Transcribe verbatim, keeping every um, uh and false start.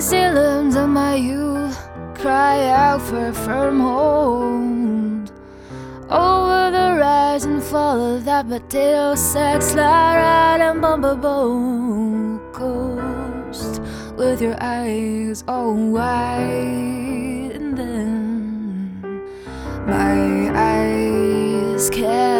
ceilings of my youth cry out for a firm hold over the rise and fall of that potato sack. Slide right and bump a boat coast with your eyes all wide, and then my eyes can